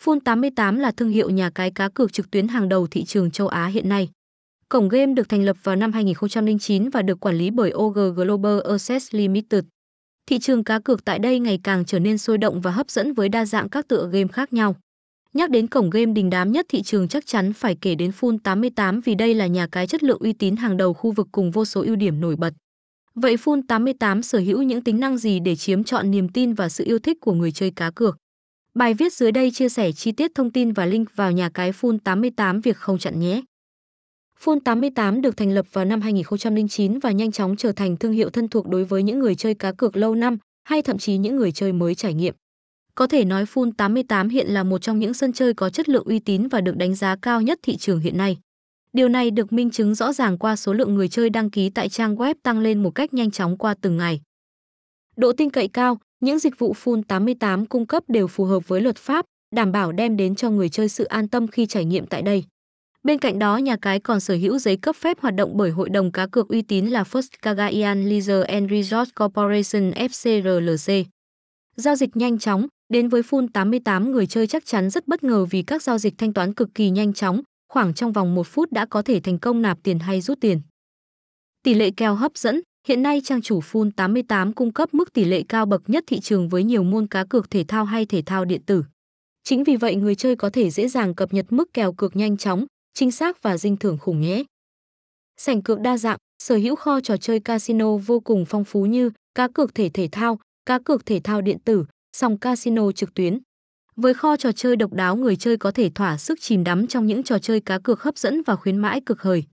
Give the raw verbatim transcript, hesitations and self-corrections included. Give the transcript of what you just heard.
Full tám mươi tám là thương hiệu nhà cái cá cược trực tuyến hàng đầu thị trường châu Á hiện nay. Cổng game được thành lập vào năm hai nghìn không trăm lẻ chín và được quản lý bởi o giê Global Assets Limited. Thị trường cá cược tại đây ngày càng trở nên sôi động và hấp dẫn với đa dạng các tựa game khác nhau. Nhắc đến cổng game đình đám nhất thị trường chắc chắn phải kể đến Full tám mươi tám vì đây là nhà cái chất lượng uy tín hàng đầu khu vực cùng vô số ưu điểm nổi bật. Vậy Full tám mươi tám sở hữu những tính năng gì để chiếm trọn niềm tin và sự yêu thích của người chơi cá cược? Bài viết dưới đây chia sẻ chi tiết thông tin và link vào nhà cái Full tám mươi tám việc không chặn nhé. Full tám mươi tám được thành lập vào năm hai nghìn không trăm lẻ chín và nhanh chóng trở thành thương hiệu thân thuộc đối với những người chơi cá cược lâu năm hay thậm chí những người chơi mới trải nghiệm. Có thể nói Full tám mươi tám hiện là một trong những sân chơi có chất lượng uy tín và được đánh giá cao nhất thị trường hiện nay. Điều này được minh chứng rõ ràng qua số lượng người chơi đăng ký tại trang web tăng lên một cách nhanh chóng qua từng ngày. Độ tin cậy cao, những dịch vụ Full tám mươi tám cung cấp đều phù hợp với luật pháp, đảm bảo đem đến cho người chơi sự an tâm khi trải nghiệm tại đây. Bên cạnh đó, nhà cái còn sở hữu giấy cấp phép hoạt động bởi hội đồng cá cược uy tín là First Cagayan Leisure and Resort Corporation F C R L C. Giao dịch nhanh chóng, đến với Full tám mươi tám người chơi chắc chắn rất bất ngờ vì các giao dịch thanh toán cực kỳ nhanh chóng, khoảng trong vòng một phút đã có thể thành công nạp tiền hay rút tiền. Tỷ lệ kèo hấp dẫn, hiện nay trang chủ Full tám mươi tám cung cấp mức tỷ lệ cao bậc nhất thị trường với nhiều môn cá cược thể thao hay thể thao điện tử. Chính vì vậy người chơi có thể dễ dàng cập nhật mức kèo cược nhanh chóng, chính xác và dinh thưởng khủng nhé. Sảnh cược đa dạng, sở hữu kho trò chơi casino vô cùng phong phú như cá cược thể thể thao, cá cược thể thao điện tử, sòng casino trực tuyến. Với kho trò chơi độc đáo, người chơi có thể thỏa sức chìm đắm trong những trò chơi cá cược hấp dẫn và khuyến mãi cực hời.